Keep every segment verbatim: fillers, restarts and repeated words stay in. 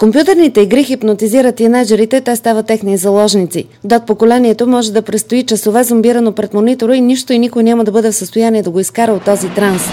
Компютърните игри хипнотизират тинейджерите, те стават техни заложници. Дот поколението може да престои часове зомбирано пред монитора и нищо и никой няма да бъде в състояние да го изкара от този транс.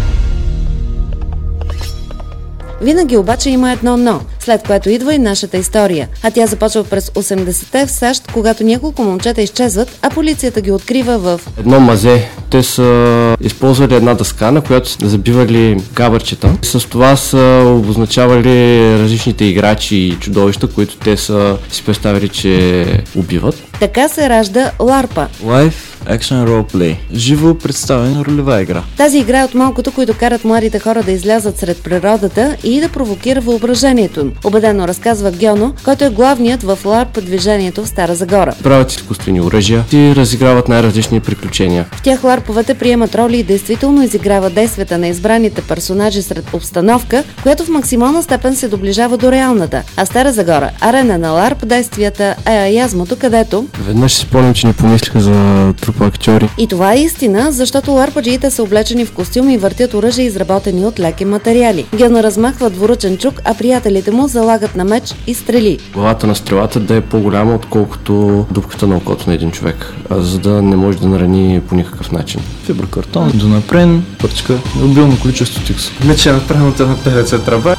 Винаги обаче има едно но, след което идва и нашата история. А тя започва през осемдесетте в САЩ, когато няколко момчета изчезват, а полицията ги открива в едно мазе. Те са използвали една дъска, на която са забивали габърчета. С това са обозначавали различните играчи и чудовища, които те са си представили, че убиват. Така се ражда ларпа. Live Action Roleplay. Живо представена ролева игра. Тази игра е от малкото, които карат младите хора да излязат сред природата и да провокира въображението им. Убедено разказва Гьоно, който е главният в ларп движението в Стара Загора. Правят изкуствени оръжия и разиграват най-различни приключения. В тях ларповете приемат роли и действително изиграват действията на избраните персонажи сред обстановка, която в максимална степен се доближава до реалната. А Стара Загора, арена на ларп действията, е аязмото, където веднъж си спомням, че не помислиха за трупа актьори. И това е истина, защото ларпаджиите са облечени в костюми и въртят оръжия, изработени от леки материали. Гьоно размахва двуръчен чук, а приятелите му залагат на меч и стрели. Главата на стрелата да е по-голяма, отколкото дупката на окото на един човек, а за да не може да нарани по никакъв начин. Фиброкартон, донапрен, пърчка, обилно количество тикс. Мече е направената на петдесет тръба.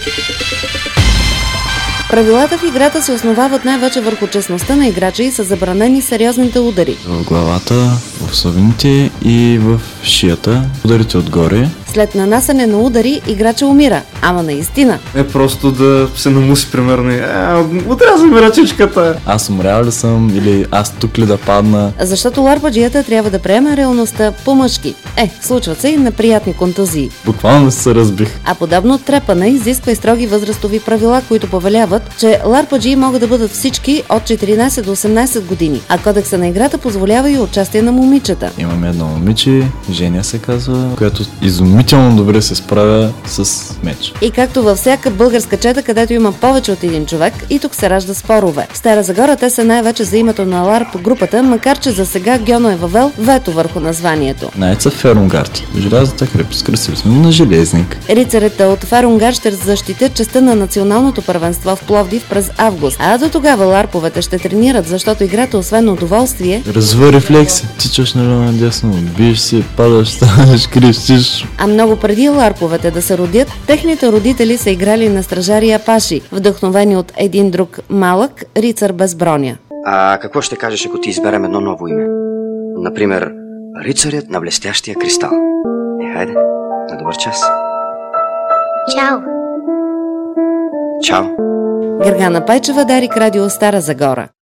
Правилата в играта се основават най-вече върху честността на играча и са забранени сериозните удари. В главата, в съвените и в шията, ударите отгоре. След нанасяне на удари, играча умира. Ама наистина. Е просто да се намуси, примерно. Отрязва ми ръчичката. Аз умрял ли съм или аз тук ли да падна? Защото ларпаджията трябва да приеме реалността по-мъжки. Е, случват се и неприятни контузии. Буквално се разбих. А подобно трепане изисква и строги възрастови правила, които повеляват, че ларпаджии могат да бъдат всички от четиринайсет до осемнайсет години, а кодекса на играта позволява и участие на момичета. Имаме едно момиче, Женя се казва, която изумително добре се справя с меч. И както във всяка българска чета, където има повече от един човек, и тук се ражда спорове. В Стара Загора те са най-вече за името на ларп групата, макар че за сега Гьоно е въвел вето върху названието. Найца Ферунгард. Желязата крепост, красиво сме на железник. Рицарите от Ферунгард ще защитят честта на националното първенство в Пловдив през август. А до тогава ларповете ще тренират, защото играта освен удоволствие развива рефлекси. Тичаш наляво-надясно, биеш се, падаш, ставаш, крещиш. А много преди ларповете да се родят, техните родители са играли на стражари апаши, вдъхновени от един друг малък рицар без броня. А какво ще кажеш, ако ти изберем едно ново име? Например, рицарят на блестящия кристал. Е, хайде, на добър час. Чао! Чао! Гергана Пайчева, Дарик, Радио Стара Загора.